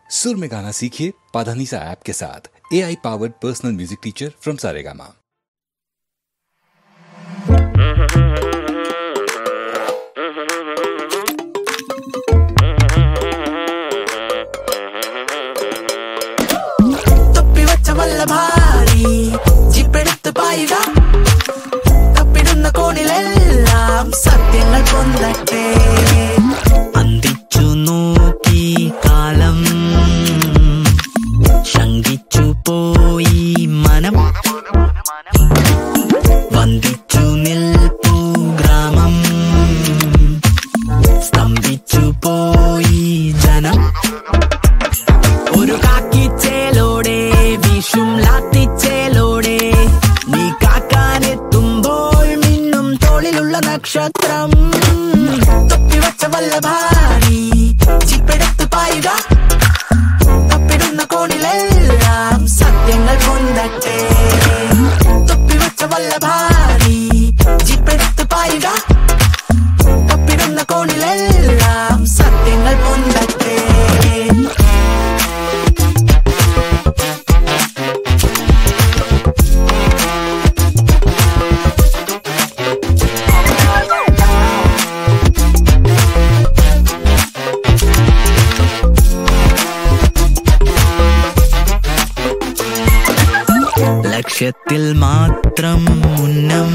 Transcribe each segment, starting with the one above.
सुर में गाना सीखिए पाधानीसा ऐप के साथ। AI powered personal music teacher from Saregama. ഭാരി ജിപ്പെടുത്ത് പായുക തപ്പിടുന്ന കോണിലെല്ലാം സത്യങ്ങൾ പൊന്തട്ടെ. അന്തിച്ചു നോക്കി കാലം ശങ്കിച്ചു പോയി മനം വന്ദിച്ചു നിൽപ്പു ഗ്രാമം സ്തംഭിച്ചു പോയി ജനം. ഒരു കാക്കിച്ചേലോടെ വീശും ലാത്തിച്ചേലോടെ നീ കാക്കാനെത്തുമ്പോൾ മിന്നും തോളിലുള്ള നക്ഷത്രം. തൊപ്പിവച്ച വല്ലഭാരി ജിപ്പെടുത്ത് പായുക തപ്പിടുന്ന കോണിലെല്ലാം സത്യങ്ങൾ പൊന്തട്ടെ. തൊപ്പിവച്ച വല്ലഭാരി ജിപ്പെടുത്ത് പായുക തപ്പിടുന്ന കോണിലെല്ലാം സത്യങ്ങൾ പൊന്തട്ടെ. ലക്ഷ്യത്തിൽ മാത്രം ഉന്നം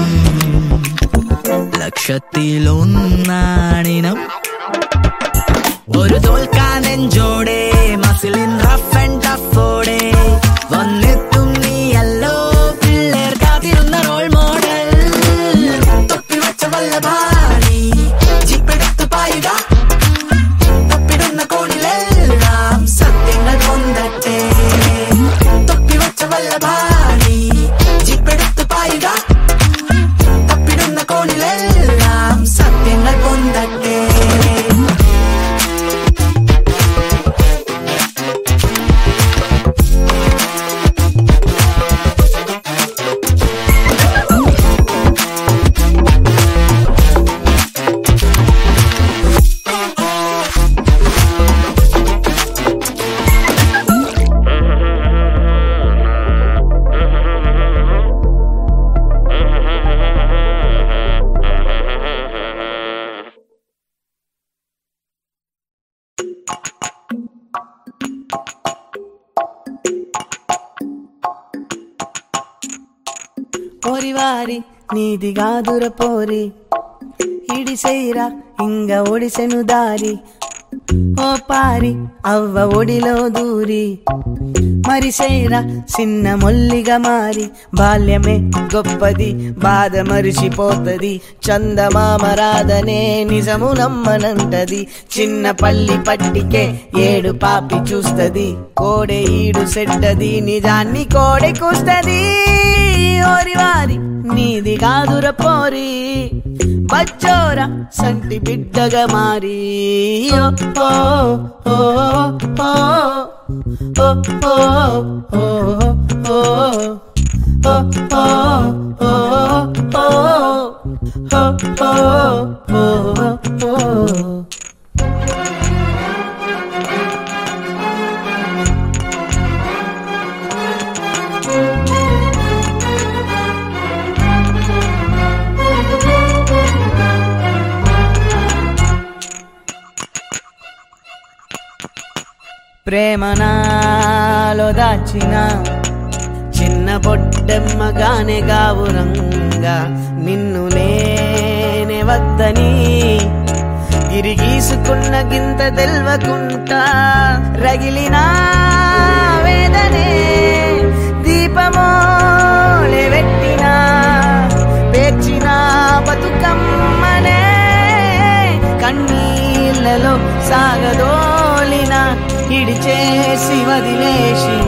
ലക്ഷത്തിലൊന്നാണിനം. ഒരു തോൽക്കാൻ നെഞ്ചോടെ മസിലിൻ റഫ് ആൻഡ് ടഫോടെ വന്നെത്തും നീയല്ലോ പിള്ളേർ കാത്തിരുന്ന റോൾ മോഡൽ. തൊപ്പിവച്ച വല്ലഭാരി ജിപ്പെടുത്ത് പായുക തപ്പിടുന്ന കോണിലെല്ലാം സത്യങ്ങൾ പൊന്തട്ടെ. തൊപ്പിവച്ച വല്ലഭാരി ജിപ്പെടുത്ത് പായുക തപ്പിടുന്ന കോണിലെല്ലാം സത്യങ്ങൾ പൊന്തട്ടെ. పోరివారి నీది గాదుర పోరి ఇడిసైరా ఇంగ ఒడిసెను దారి. ఓ పారి అవ్వ ఒడిలో దూరి మరిసైరా చిన్న మొల్లిగా మారి. బాల్యమే గొప్పది బాధ మరిచిపోతది చందమామ రాధనే నిజము నమ్మనంటది. చిన్న పల్లి పట్టికే ఏడు పాపి చూస్తది కోడె ఈడు సెడ్డది నిజాన్ని కోడె కూస్తది. ఓరివారి నీది కాదుర పోరి బచ్చోరా సంటి బిడ్డగా మారి. ఓ ఓ ఓ ఓ ఓ ఓ ఓ ఓ ఓ ఓ. ప్రేమ నాలో దాచిన చిన్న బొడ్డెమ్మగానే గావురంగా నిన్ను నేనే వద్దని గిరిగీసుకున్న గింత తెల్వకుంటా రగిలిన వేదనే దీపమోలే పెట్టిన పేర్చిన బతుకమ్మనే కన్నీళ్ళలో సాగదోలిన ఇడిచేసి వదిలేసిన.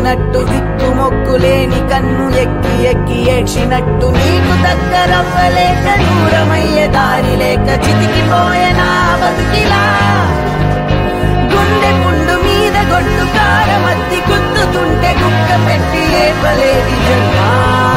ఎక్కినట్టు దిక్కు మొక్కులేని కన్ను ఎక్కి ఎక్కి ఏడ్చినట్టు నీకు దగ్గరవ్వలేక దూరమయ్యే దారి లేక చితికిపోయేనా బతుకిలా గుండె పుండు మీద గొడ్డు కారమత్తి గుద్దుతుంటే కుక్క పెట్టి ఏపలేది జన్మా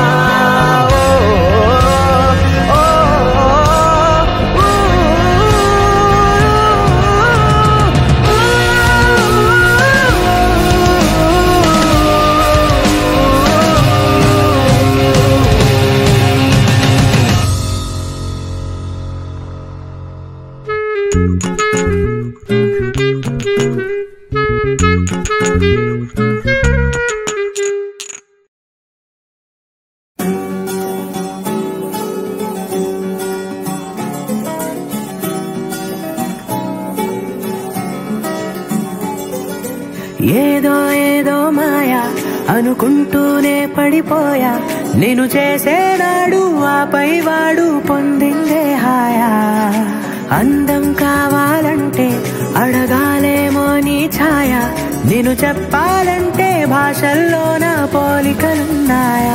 ఏదో ఏదో మాయా అనుకుంటూనే పడిపోయా నేను చేసేనాడు ఆపై వాడు పొందిందే హాయా అందం కావాలంటే అడగాలేమో నీ ఛాయ నేను చెప్పాలంటే భాషల్లో నా పోలికలున్నాయా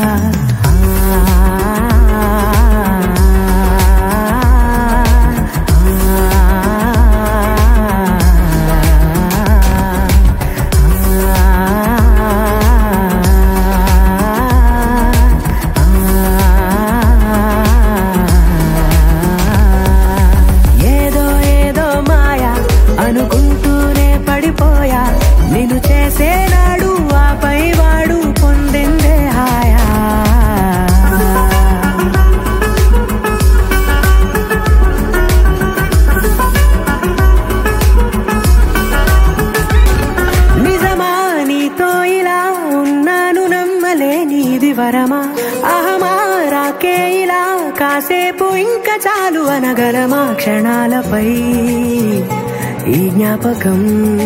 అనుకుంటూనే పడిపోయా నేను చేసేనాడు ఆపై వాడు పొందిందే హాయా నిజమా నీతో ఇలా ఉన్నాను నమ్మలేనిది వరమా అహమా రాకే ఇలా కాసేపు ఇంకా చాలు అనగలమా క్షణాలపై ఈ జ్ఞాపకం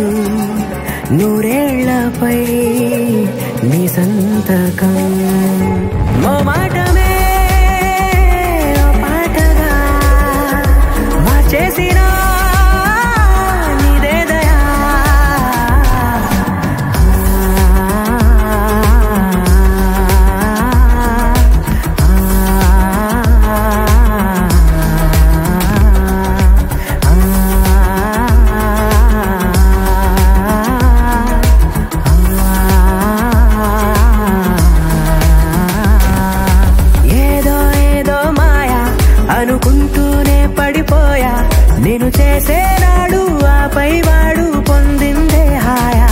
నూరేళ్లపై నీ సంతకం ఓ మాటమే ఓ పాటగా మార్చేసిన నీదే దయా అనుకుంటూనే పడిపోయా నేను చేసేనాడు ఆపై వాడు పొందిందే హాయా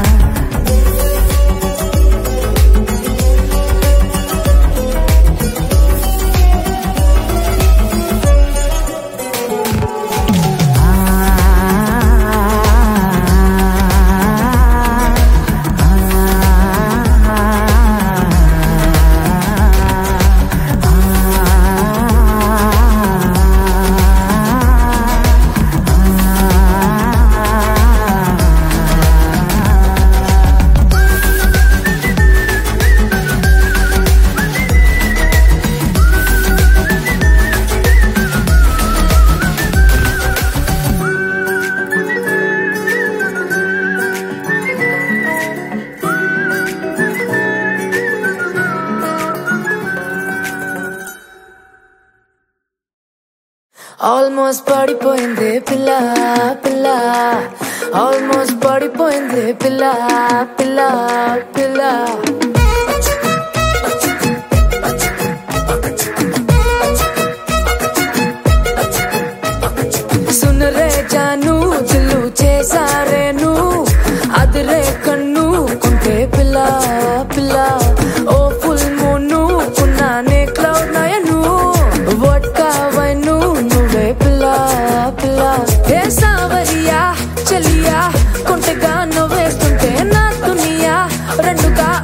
ఆల్మోస్ట్ పడిపోయింది పిల్ల పిల్ల ఆల్మోస్ట్ పడిపోయింది పిల్ల పిల్ల పిల్ల సునరే జాను దిల్లు చేసారేను అదిరే కన్ను కుంటే పిల్ల పిల్ల ఓ ఫుల్ మూను ఉన్నానే క్లౌడ్ నయను వడ్కా వైను నువ్వే పిల్ల పిల్ల ఏ సావరియా చలియా కొంటెగా నువ్వేస్తుంటే నా దునియా రెండుగా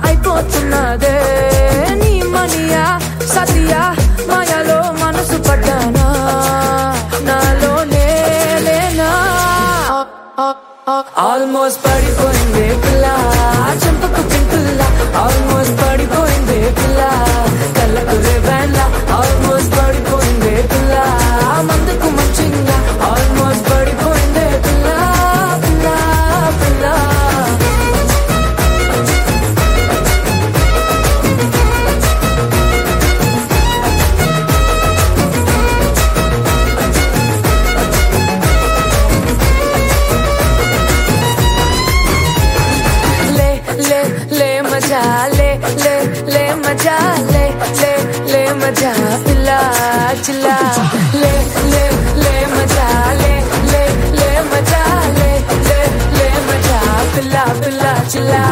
ले ले ले मजा ले ले ले मजा पिला चिल्ला ले ले ले मजा ले ले ले मजा ले ले ले मजा पिला पिला चिल्ला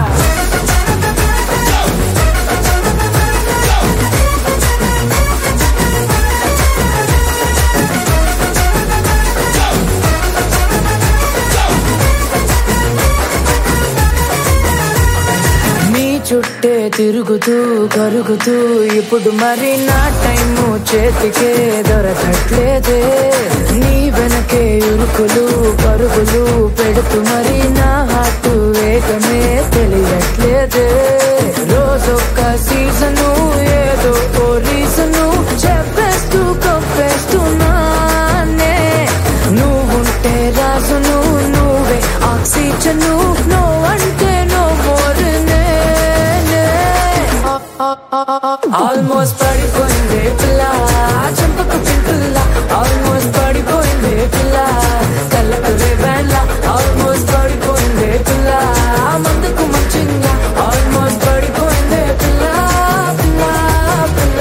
చుట్టే తిరుగుతూ కరుగుతూ ఇప్పుడు మరి నా టైము చేతికే దొరకట్లేదే నీ వెనకే ఇరుకులు పరుగులు పెడుతూ మరి నా హార్ట్ వేగమే తెలియట్లేదే రోజొక్క సీజను ఏదో ఓ రీజను చెప్పేస్తూ కప్పేస్తున్నానే నువ్వుంటే రాజును నువ్వే ఆక్సిజను నో అంటే నో మోరనే ఆల్మోస్ట్ పడిపోయిందే పిల్ల చెంపకు పింపుల్ల ఆల్మోస్ట్ పడిపోయిందే పిల్ల కళ్ళకు రేబాన్ల ఆల్మోస్ట్ పడిపోయిందే పిల్ల మందుకు మంచిగా ఆల్మోస్ట్ పడిపోయిందే పిల్ల పిల్ల పిల్ల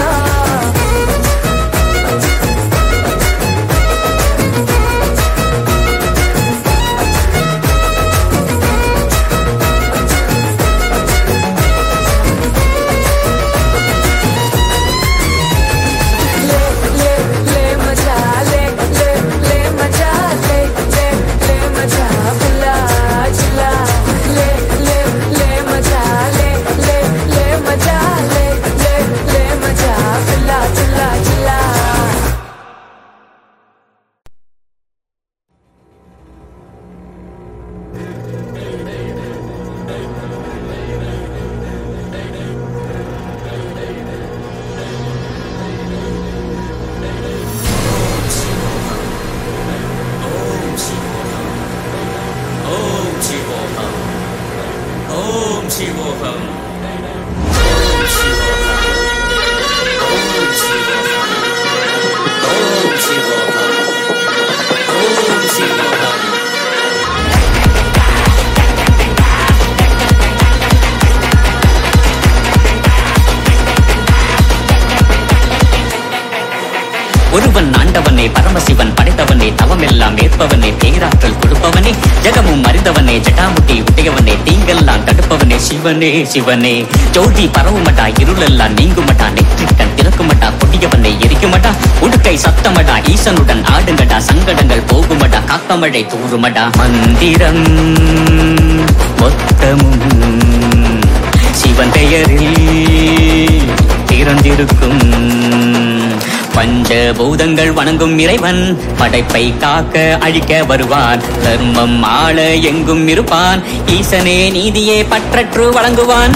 ஒருவன் ஆண்டவனே பரமசிவன் படைத்தவனே தவமெல்லாம் ஏற்பவனே பேராற்றல் கொடுப்பவனே ஜகமும் அறிந்தவனே ஜடாமுட்டி உடையவனே தீங்கெல்லாம் தடுப்பவனே சிவனே சிவனே ஜோதி பரவுமடா இருளெல்லாம் நீங்குமடா நெற்றிக்கண் திறக்குமடா கொடியவனை எரிக்குமடா உடுக்கை சத்தமடா ஈசனுடன் ஆடுங்கடா சங்கடங்கள் போகுமடா காக்கமழை தூருமடா மந்திரம் மொத்தமும் சிவன் பெயரில் திறந்திருக்கும் பஞ்சபூதங்கள் வணங்கும் இறைவன் படைப்பை காக்க அழிக்க வருவான் தர்மம் ஆள எங்கும் இருப்பான் ஈசனே நீதியே பற்றற்று வழங்குவான்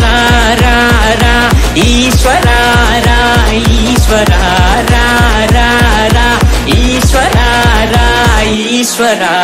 ஈஸ்வரா ஈஸ்வரா ஈஸ்வரா ஈஸ்வரா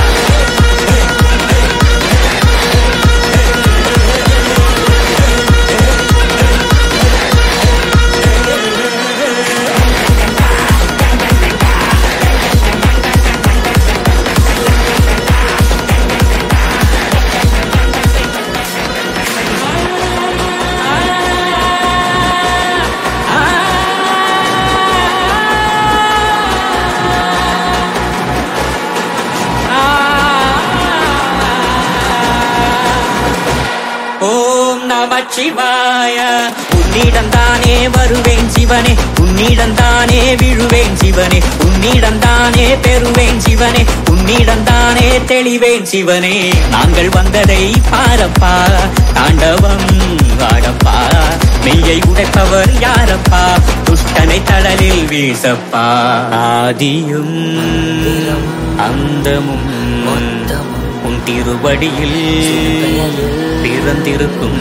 சிவாய உன்னிடம்தானே வருவேன் சிவனே உன்னிடம்தானே விழுவேன் சிவனே உன்னிடம்தானே பெறுவேன் சிவனே உன்னிடம்தானே தெளிவேன் சிவனே நாங்கள் வந்ததை பாரப்பா தாண்டவம் வாடப்பா மெய்யை உடைப்பவர் யாரப்பா துஷ்டனை தடலில் வீசப்பா ஆதியும் அந்தமும் உன் திருவடியில் பிறந்திருக்கும்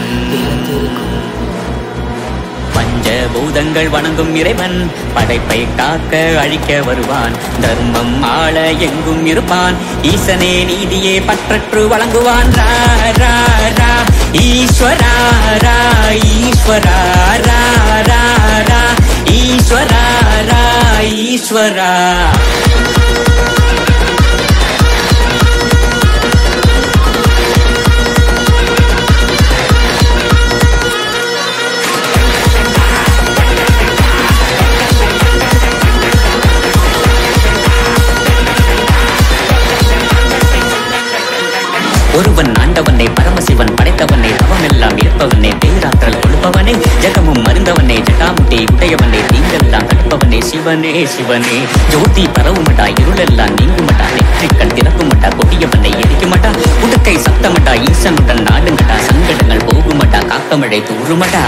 பஞ்சபூதங்கள் வணங்கும் இறைவன் படைப்பை காக்க அழிக்க வருவான் தர்மம் ஆள எங்கும் இருப்பான் ஈசனே நீதியே பற்றற்று வழங்குவான் ஈஸ்வரா ஈஸ்வரா ஈஸ்வரா ஈஸ்வரா ஏற்பவனே பேராற்றல் கொடுப்பவனே ஜகமும் மருந்தவனே ஜட்டாமுட்டி உடையவனே தீங்கெல்லாம் தடுப்பவனே சிவனே சிவனே ஜோதி பரவுமட்டா இருளெல்லாம் நீங்குமட்டா நெற்றிக்கண் திறக்குமட்டா கொடியவனை எரிக்குமட்டா உடுக்கை சத்தமட்டா ஈசனுடன் நாடுங்கட்டா சங்கடங்கள் போகுமட்டா காக்கமழை தூறுமட்டா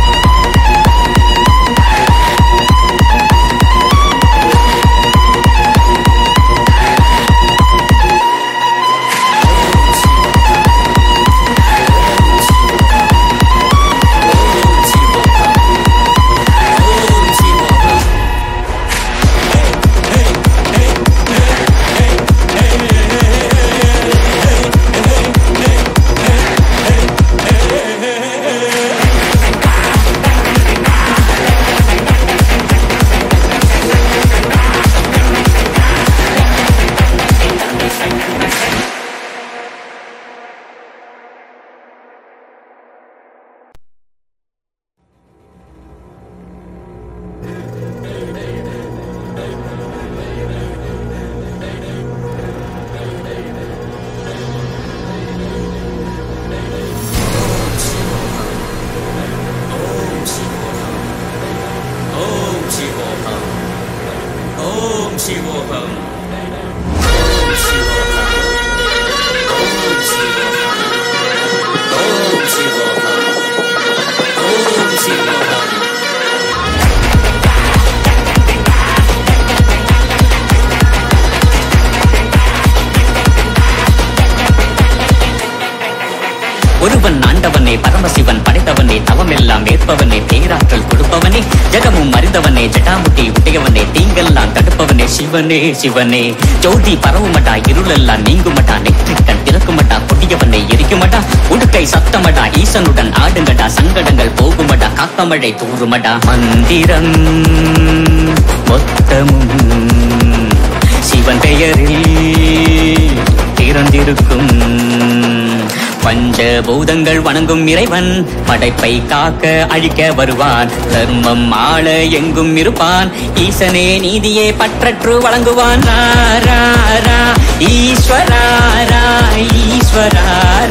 ஒருவன் ஆண்டவனே பரமசிவன் படைத்தவனே தவமெல்லாம் ஏற்பவனே பேராற்றல் கொடுப்பவனே ஜகமும் மருந்தவனே ஜட்டாமுட்டி உடையவனே தீங்கெல்லாம் தடுப்பவனே சிவனே சிவனே ஜோதி பரவுமட்டா இருளெல்லாம் நீங்குமட்டா நெற்றிக்கண் திறக்குமட்டா கொடியவனை எரிக்குமட்டா உடுக்கை சத்தமடா ஈசனுடன் ஆடுங்கடா சங்கடங்கள் போகுமடா காக்கமழை தூறுமடா மந்திரம் மொத்தமும் சிவன் பெயரில் திறந்திருக்கும் பஞ்சபூதங்கள் வணங்கும் இறைவன் படைப்பை காக்க அழிக்க வருவான் தர்மம் ஆள எங்கும் இருப்பான் ஈசனே நீதியே பற்றற்று வழங்குவான் ஈஸ்வரா ஈஸ்வரா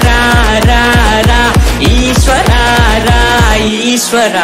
ஈஸ்வரா ஈஸ்வரா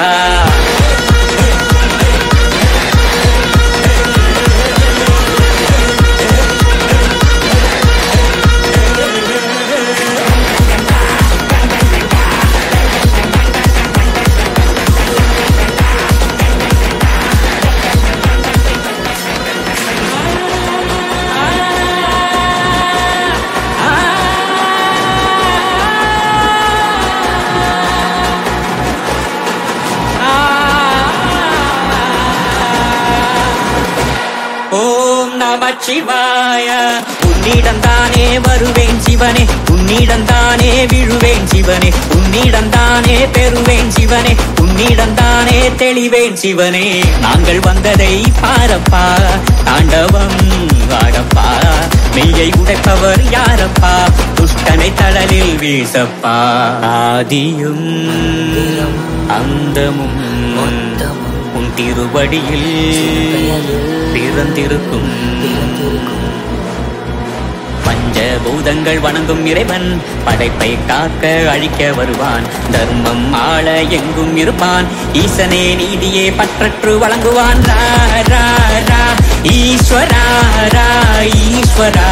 சிவாய உன்னிடம்தானே வருவேன் சிவனே உன்னிடம்தானே விழுவேன் சிவனே உன்னிடம்தானே பெறுவேன் சிவனே உன்னிடம்தானே தெளிவேன் சிவனே நாங்கள் வந்ததை பாரப்பா தாண்டவம் வாடப்பா மெய்யை உடைப்பவர் யாரப்பா துஷ்டனை தளலில் வீசப்பா ஆதியும் அந்தமும் உன் திருவடியில் பிறந்திருக்கும் பஞ்சபூதங்கள் வணங்கும் இறைவன் படைப்பை காக்க அழிக்க வருவான் தர்மம் ஆள எங்கும் இருப்பான் ஈசனே நீதியே பற்றற்று வழங்குவான் ஈஸ்வரா ஈஸ்வரா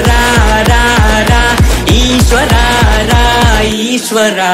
ஈஸ்வரா ஈஸ்வரா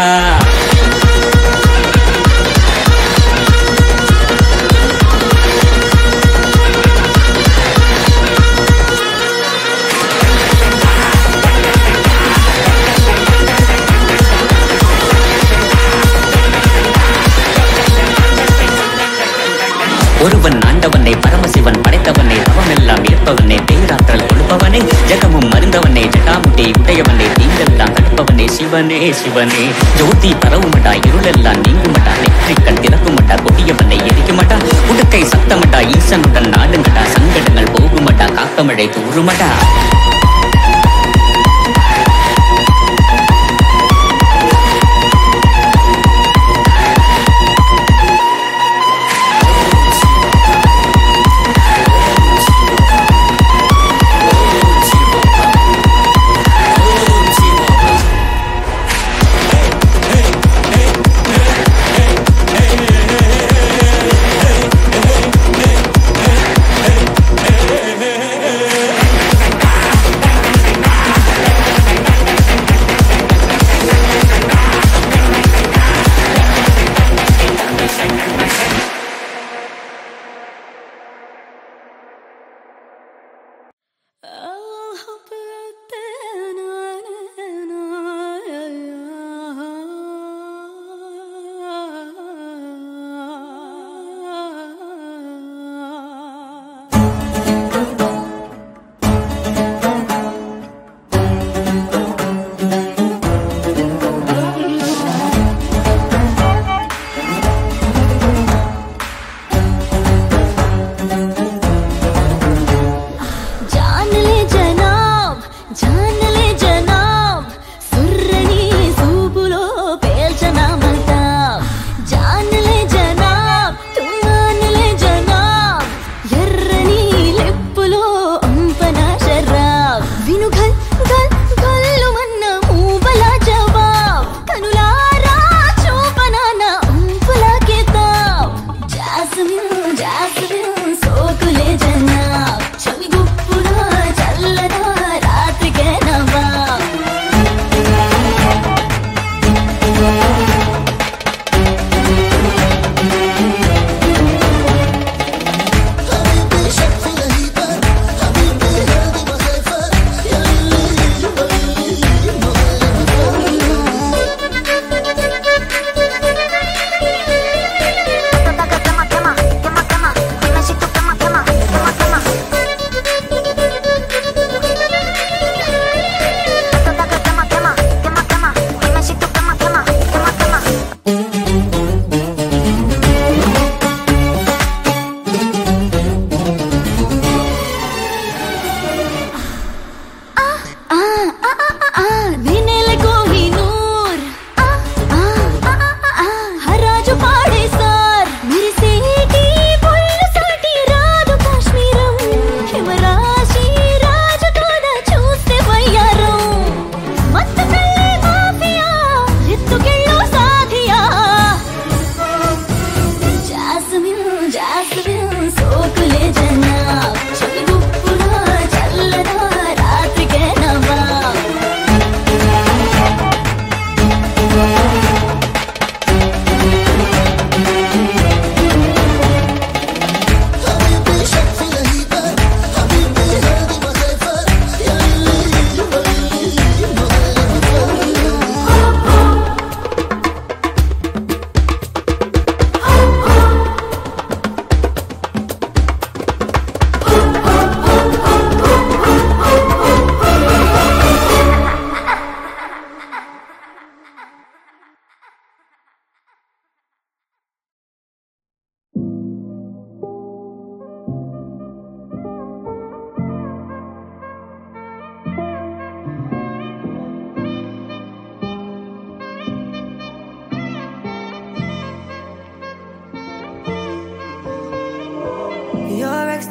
ஒருவன் ஆண்டவனை பரமசிவன் படைத்தவனை தவமெல்லாம் ஏற்பவனே பேராற்றல் கொடுப்பவனே ஜகமும் மருந்தவனே ஜட்டாமுட்டி உடையவனே தீங்கெல்லாம் தடுப்பவனே சிவனே சிவனே ஜோதி பரவுமட்டா இருளெல்லாம் நீங்குமட்டா நெற்றிக்கண் திறக்குமட்டா கொடியவனை எரிக்குமட்டா உடுக்கை சத்தமட்டா ஈசனுடன் நாடுங்கட்டா சங்கடங்கள் போகுமட்டா காக்கமழை தூறுமட்டா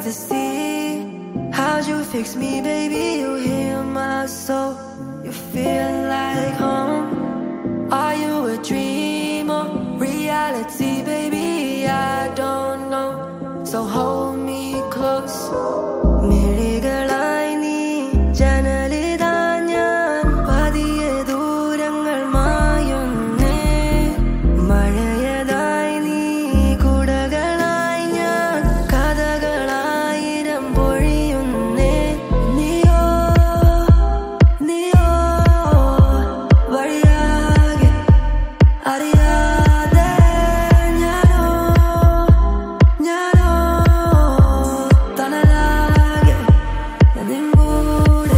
ecstasy. How'd you fix me, baby? You heal my soul. You feel like home. Are you a dream or reality, baby? I don't know. So hold me close. മിഴികളായി നീ ജനലിതാ ഞാൻ പതിയെ ദൂരങ്ങൾ മായുന്നേ മഴയതായി നീ കുടകളായി ഞാൻ കഥകളായിരം പൊഴിയുന്നേ നീയോ നീയോ വഴിയാകെ അറിയാതെ ഞാനോ തണലാകെ നിൻകൂടെ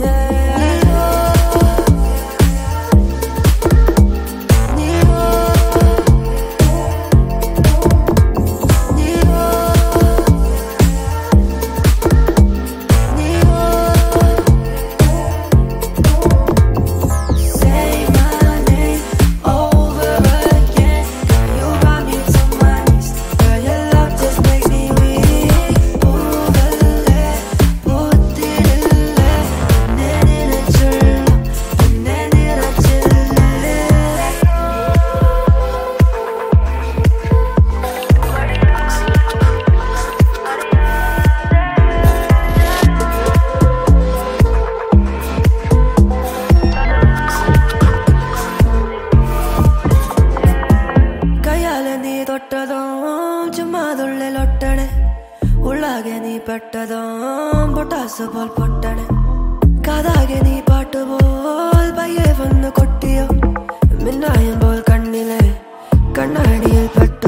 Say my name over again. You brought me to my knees. Girl, your love just makes me weak. പൂവല്ലേ പൂത്തിരില്ലേ എന്നെ നിറച്ചുള്ളൂ എന്നെ നിറച്ചില്ലേ കയ്യാലെ നീ തൊട്ടതോ ചുമ്മാതുള്ളിലൊട്ടണേ ഉള്ളാകെ നീ പെട്ടതോ പൊട്ടാസ് പോൽ പൊട്ടണേ കാതാകെ നീ പാട്ടുപോൽ പയ്യെ വന്ന് കൊട്ടിയോ മിന്നായം പോൽ കണ്ണിലെ കണ്ണാടിയിൽ പെട്ട